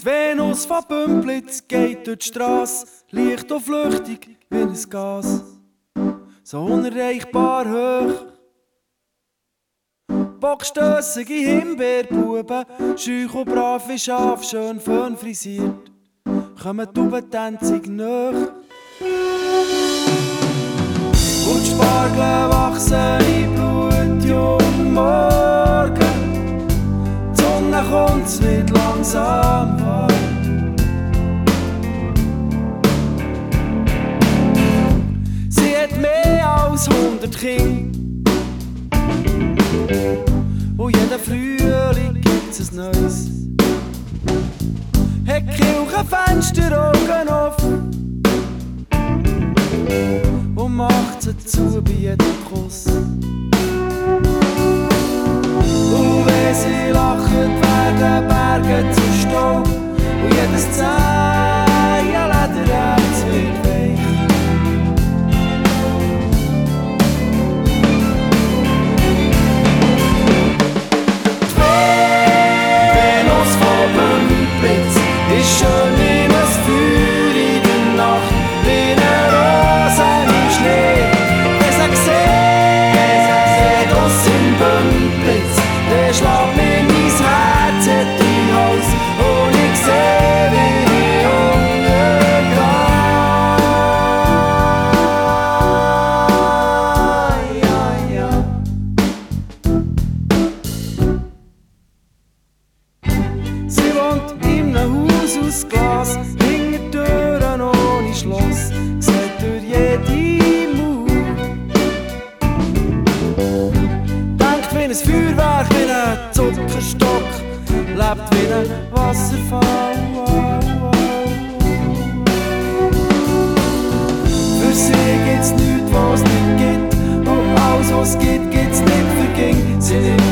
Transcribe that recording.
Venus von Bümplitz geht durch die Strasse, leicht und flüchtig wie ein Gas, so unerreichbar hoch. Bockstössige Himbeerbuben, schüch und brav wie Schaf, schön fön frisiert, kommen die Ubentänzig nach. Und die Spargel wachsen in blutjungem Morgen, die Sonne kommt, es wird langsam warm. Sie hat mehr als 100 Kinder und jeden Frühling gibt's ein neues. Hat die Kirchenfenster Augen offen und macht sie zu bei jedem Kuss. Und wenn sie lacht, werden Berge zu Staub und jedes zähe Lederherz wird weich. Venus von Bümplitz ist schön wie ein Feuer in der Nacht, wie eine Rose im Schnee. Wenn sie sieht, aus im Bümplitz, dann schlägt mir mein Herz in die Hals und ich seh, wie ich untergehe. Ja, ja. Sie wohnt in einem Haus aus Glas, hinter Türen ohne Schloss, sieht durch jede Mauer. Denkt wie ein Feuerwerk, wie ein Zuckerstock, lebt wie ein Wasserfall. Für sie gibt's nichts, was es nicht gibt, und alles, was es gibt, gibt's nicht für ging. Sie